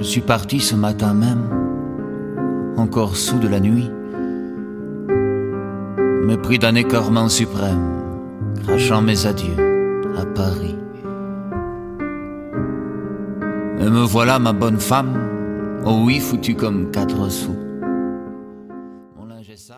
Je suis parti ce matin même, encore sous de la nuit, me pris d'un écœurement suprême, crachant mes adieux à Paris. Et me voilà, ma bonne femme, oh oui, foutue comme 4 sous.